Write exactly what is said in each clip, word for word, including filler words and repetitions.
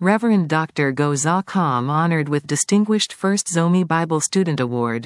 Reverend Doctor Go Za Kam honored with Distinguished First Zomi Bible Student Award.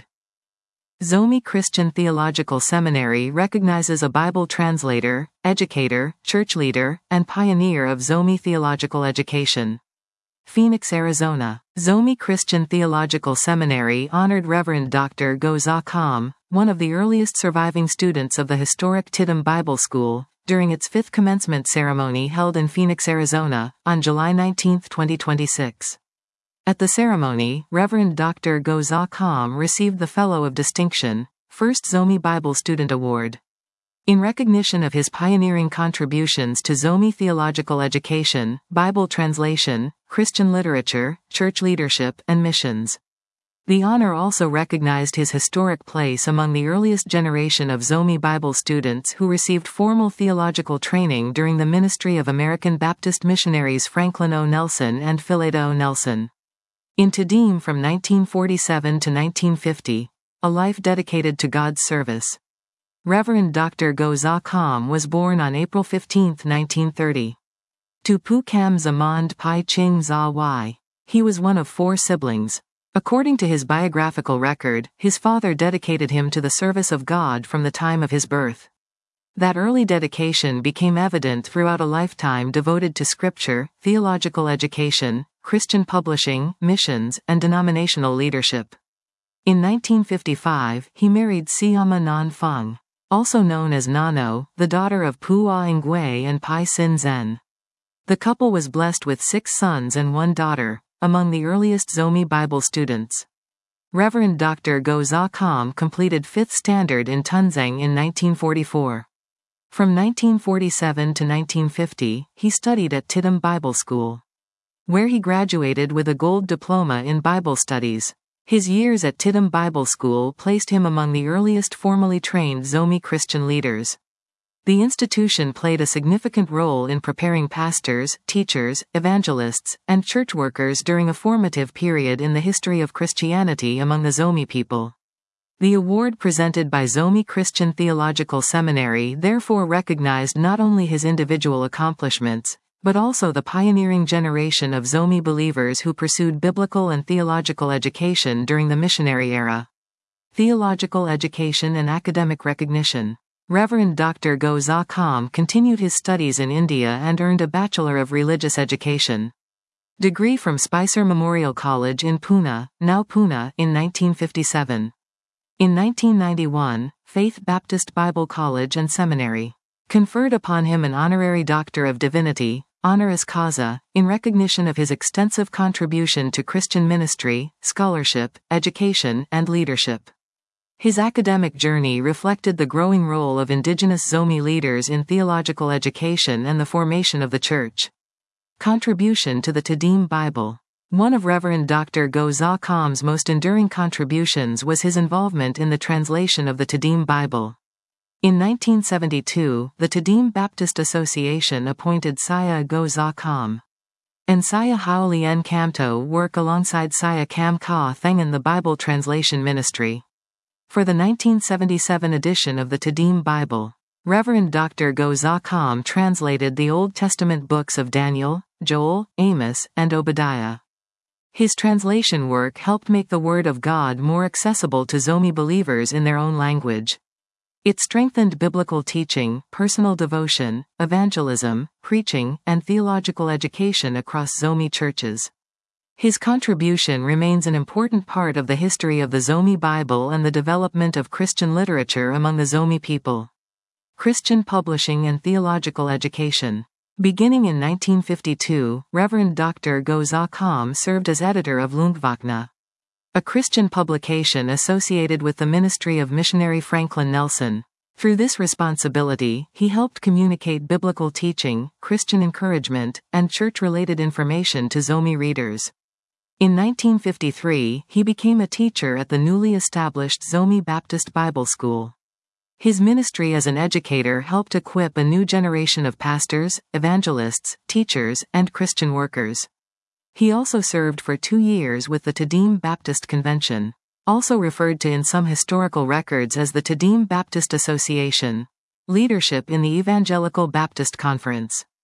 Zomi Christian Theological Seminary recognizes a Bible translator, educator, church leader, and pioneer of Zomi theological education. Phoenix, Arizona. Zomi Christian Theological Seminary honored Reverend Doctor Go Za Kam, one of the earliest surviving students of the historic Tidham Bible School, during its fifth commencement ceremony held in Phoenix, Arizona, on July nineteenth, twenty twenty-six. At the ceremony, Reverend Doctor Go Za Kam received the Fellow of Distinction, First Zomi Bible Student Award. In recognition of his pioneering contributions to Zomi theological education, Bible translation, Christian literature, church leadership, and missions. The honor also recognized his historic place among the earliest generation of Zomi Bible students who received formal theological training during the ministry of American Baptist missionaries Franklin O. Nelson and Philada O. Nelson. In Tidham from nineteen forty-seven to nineteen fifty, a life dedicated to God's service. Reverend Doctor Go Za Kam was born on April fifteenth, nineteen thirty. To Pu Kam Zamond Pai Ching Za Y. He was one of four siblings. According to his biographical record, his father dedicated him to the service of God from the time of his birth. That early dedication became evident throughout a lifetime devoted to scripture, theological education, Christian publishing, missions, and denominational leadership. In nineteen fifty-five, he married Siama Nan Feng, also known as Nano, the daughter of Pu Ah Ngui and Pai Sin Zen. The couple was blessed with six sons and one daughter, among the earliest Zomi Bible students. Reverend Doctor Go Za Kam completed fifth Standard in Tunzang in nineteen forty-four. From nineteen forty-seven to nineteen fifty, he studied at Tidham Bible School, where he graduated with a gold diploma in Bible studies. His years at Tidham Bible School placed him among the earliest formally trained Zomi Christian leaders. The institution played a significant role in preparing pastors, teachers, evangelists, and church workers during a formative period in the history of Christianity among the Zomi people. The award presented by Zomi Christian Theological Seminary therefore recognized not only his individual accomplishments, but also the pioneering generation of Zomi believers who pursued biblical and theological education during the missionary era. Theological education and academic recognition. Reverend Doctor Go Za Kam continued his studies in India and earned a Bachelor of Religious Education degree from Spicer Memorial College in Pune, now Pune, in nineteen fifty-seven. In nineteen ninety-one, Faith Baptist Bible College and Seminary conferred upon him an honorary Doctor of Divinity, honoris causa, in recognition of his extensive contribution to Christian ministry, scholarship, education, and leadership. His academic journey reflected the growing role of indigenous Zomi leaders in theological education and the formation of the Church. Contribution to the Tidham Bible. One of Reverend Doctor Go Za Kam's most enduring contributions was his involvement in the translation of the Tidham Bible. In nineteen seventy-two, the Tidham Baptist Association appointed Saya Go Za Kam and Saya Haolien Kamto work alongside Saya Kam Ka Thengan the Bible Translation Ministry. For the nineteen seventy-seven edition of the Tidham Bible, Reverend Doctor Go Za Kam translated the Old Testament books of Daniel, Joel, Amos, and Obadiah. His translation work helped make the Word of God more accessible to Zomi believers in their own language. It strengthened biblical teaching, personal devotion, evangelism, preaching, and theological education across Zomi churches. His contribution remains an important part of the history of the Zomi Bible and the development of Christian literature among the Zomi people. Christian publishing and theological education. Beginning in nineteen fifty-two, Reverend Doctor Go Za Kam served as editor of Lungvakna, a Christian publication associated with the ministry of missionary Franklin Nelson. Through this responsibility, he helped communicate biblical teaching, Christian encouragement, and church-related information to Zomi readers. In nineteen fifty-three, he became a teacher at the newly established Zomi Baptist Bible School. His ministry as an educator helped equip a new generation of pastors, evangelists, teachers, and Christian workers. He also served for two years with the Tidham Baptist Convention, also referred to in some historical records as the Tidham Baptist Association. Leadership in the Evangelical Baptist Conference.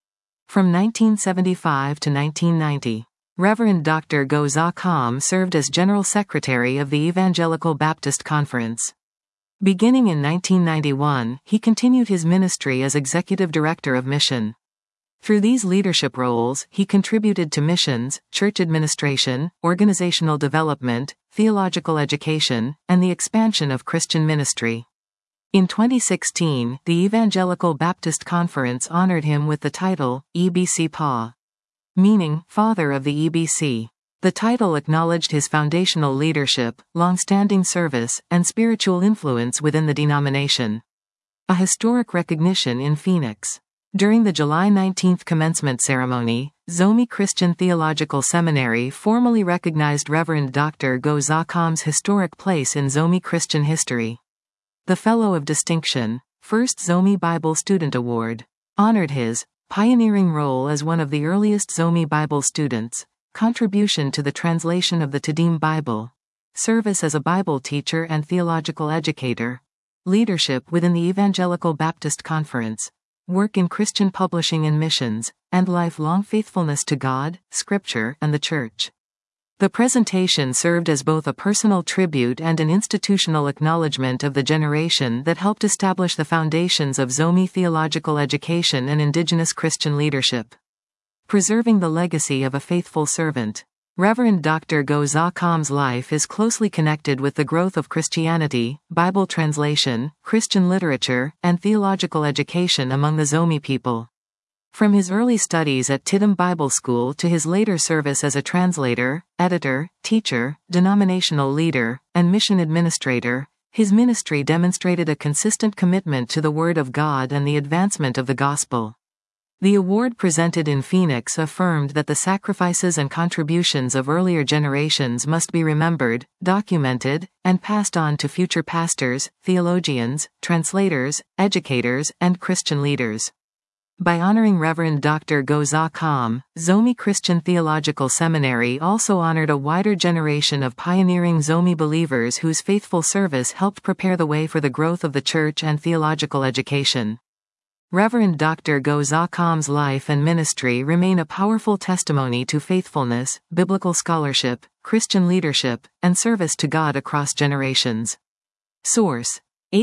From nineteen seventy-five to nineteen ninety, Reverend Doctor Go Za Kham served as General Secretary of the Evangelical Baptist Conference. Beginning in nineteen ninety-one, he continued his ministry as Executive Director of Mission. Through these leadership roles, he contributed to missions, church administration, organizational development, theological education, and the expansion of Christian ministry. In twenty sixteen, the Evangelical Baptist Conference honored him with the title, E B C Pa, meaning, Father of the E B C. The title acknowledged his foundational leadership, long-standing service, and spiritual influence within the denomination. A historic recognition in Phoenix. During the July nineteenth commencement ceremony, Zomi Christian Theological Seminary formally recognized Reverend Doctor Go Za Kham's historic place in Zomi Christian history. The Fellow of Distinction, First Zomi Bible Student Award, honored his pioneering role as one of the earliest Zomi Bible students, contribution to the translation of the Tedim Bible, service as a Bible teacher and theological educator, leadership within the Evangelical Baptist Conference, work in Christian publishing and missions, and lifelong faithfulness to God, Scripture, and the Church. The presentation served as both a personal tribute and an institutional acknowledgement of the generation that helped establish the foundations of Zomi theological education and indigenous Christian leadership. Preserving the legacy of a faithful servant. Reverend Doctor Go Za Kham's life is closely connected with the growth of Christianity, Bible translation, Christian literature, and theological education among the Zomi people. From his early studies at Tedim Bible School to his later service as a translator, editor, teacher, denominational leader, and mission administrator, his ministry demonstrated a consistent commitment to the Word of God and the advancement of the gospel. The award presented in Phoenix affirmed that the sacrifices and contributions of earlier generations must be remembered, documented, and passed on to future pastors, theologians, translators, educators, and Christian leaders. By honoring Reverend Doctor Go Za Kham, Zomi Christian Theological Seminary also honored a wider generation of pioneering Zomi believers whose faithful service helped prepare the way for the growth of the church and theological education. Reverend Doctor Go Za Kham's life and ministry remain a powerful testimony to faithfulness, biblical scholarship, Christian leadership, and service to God across generations. Source: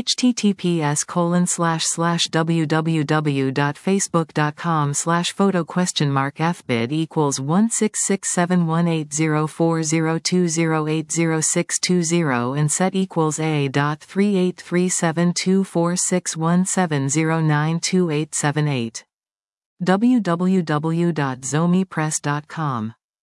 https colon slash slash www.facebook.com slash photo question mark fbid equals one six six seven one eight zero four zero two zero eight zero six two zero and set equals a dot three eight three seven two four six one seven zero nine two eight seven eight. w w w dot zomi press dot com